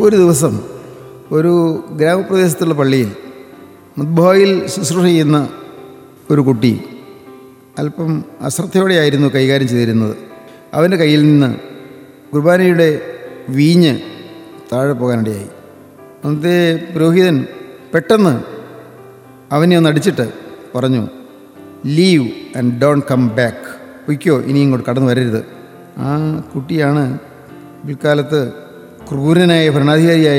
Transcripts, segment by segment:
ഒരു ദിവസം ഒരു ഗ്രാമപ്രദേശത്തുള്ള പള്ളിയിൽ മുദ്ബോയിൽ ശുശ്രൂഷ ചെയ്യുന്ന ഒരു കുട്ടി അല്പം അശ്രദ്ധയോടെയായിരുന്നു കൈകാര്യം ചെയ്തിരുന്നത്. അവൻ്റെ കയ്യിൽ നിന്ന് കുർബാനയുടെ വീഞ്ഞ് താഴെ പോകാനിടയായി. അന്നത്തെ പുരോഹിതൻ പെട്ടെന്ന് അവനെ ഒന്ന് അടിച്ചിട്ട് പറഞ്ഞു, leave and don't come back. പൊയ്ക്കോ, ഇനി ഇങ്ങോട്ട് കടന്നു വരരുത്. ആ കുട്ടിയാണ് പിൽക്കാലത്ത് ക്രൂരനായ ഭരണാധികാരിയായ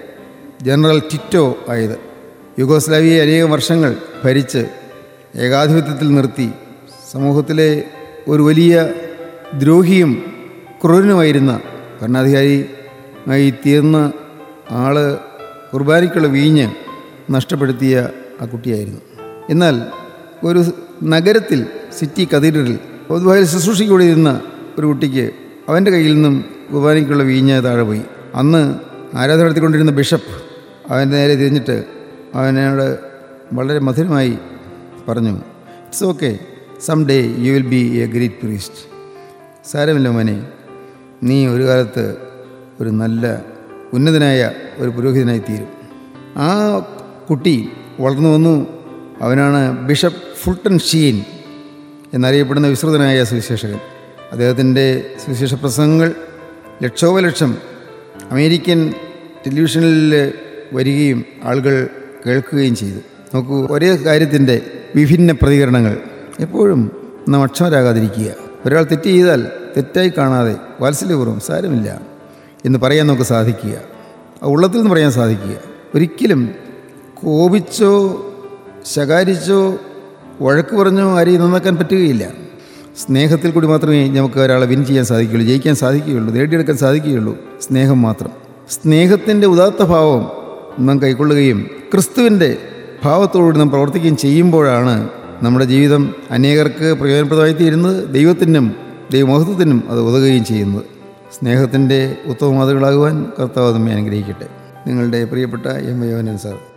ജനറൽ ടിറ്റോ ആയത്. യുഗോസ്ലാവിയയെ അനേകം വർഷങ്ങൾ ഭരിച്ച് ഏകാധിപത്യത്തിൽ നിർത്തി സമൂഹത്തിലെ ഒരു വലിയ ദ്രോഹിയും ക്രൂരനുമായിരുന്ന ഭരണാധികാരി ആയി തീർന്ന ആൾ കുർബാനയ്ക്കുള്ള വീഞ്ഞ് നഷ്ടപ്പെടുത്തിയ ആ കുട്ടിയായിരുന്നു. എന്നാൽ ഒരു നഗരത്തിൽ സിറ്റി കത്തീഡ്രലിൽ പൊതുവായി ശുശ്രൂഷയ്ക്കൂടിയിരുന്ന ഒരു കുട്ടിക്ക് അവൻ്റെ കയ്യിൽ നിന്നും കുർബാനയ്ക്കുള്ള വീഞ്ഞ് താഴെ പോയി. അന്ന് ആരാധന നടത്തിക്കൊണ്ടിരുന്ന ബിഷപ്പ് അവൻ്റെ നേരെ തിരിഞ്ഞിട്ട് അവനോട് വളരെ മധുരമായി പറഞ്ഞു, it's okay, some day you will be a great priest. സാരമില്ല മോനെ, നീ ഒരു കാലത്ത് ഒരു നല്ല ഉന്നതനായ ഒരു പുരോഹിതനായി തീരും. ആ കുട്ടി വളർന്നു വന്നു. അവനാണ് ബിഷപ്പ് ഫുൾട്ടൺ ഷീൻ എന്നറിയപ്പെടുന്ന വിശ്രുതനായ സുവിശേഷകൻ. അദ്ദേഹത്തിൻ്റെ സുവിശേഷ പ്രസംഗങ്ങൾ ലക്ഷോപലക്ഷം അമേരിക്കൻ ടെലിവിഷനിൽ വരികയും ആളുകൾ കേൾക്കുകയും ചെയ്തു. നോക്കൂ, ഒരേ കാര്യത്തിൻ്റെ വിഭിന്ന പ്രതികരണങ്ങൾ. എപ്പോഴും നാം അക്ഷമരാകാതിരിക്കുക. ഒരാൾ തെറ്റ് ചെയ്താൽ തെറ്റായി കാണാതെ വാത്സല്യപൂർവ്വം സാരമില്ല എന്ന് പറയാൻ നമുക്ക് സാധിക്കുക, ഉള്ളത്തിൽ നിന്ന് പറയാൻ സാധിക്കുക. ഒരിക്കലും കോപിച്ചോ ശകാരിച്ചോ വഴക്ക് പറഞ്ഞോ ആരെയും നന്നാക്കാൻ പറ്റുകയില്ല. സ്നേഹത്തിൽ കൂടി മാത്രമേ നമുക്ക് ഒരാളെ വിൻ ചെയ്യാൻ സാധിക്കുകയുള്ളൂ, ജയിക്കാൻ സാധിക്കുകയുള്ളൂ, നേടിയെടുക്കാൻ സാധിക്കുകയുള്ളൂ. സ്നേഹം മാത്രം. സ്നേഹത്തിൻ്റെ ഉദാത്ത ഭാവം നാം കൈക്കൊള്ളുകയും ക്രിസ്തുവിൻ്റെ ഭാവത്തോടുകൂടി നാം പ്രവർത്തിക്കുകയും ചെയ്യുമ്പോഴാണ് നമ്മുടെ ജീവിതം അനേകർക്ക് പ്രയോജനപ്രദമായി തീരുന്നത്. ദൈവത്തിനും ദൈവമഹത്വത്തിനും അത് ഉതകുകയും ചെയ്യുന്നത്. സ്നേഹത്തിൻ്റെ ഉത്തമ മാതൃകളാകുവാൻ കർത്താവ് നമ്മെ അനുഗ്രഹിക്കട്ടെ. നിങ്ങളുടെ പ്രിയപ്പെട്ട എം യോഹന്നാൻ സാർ.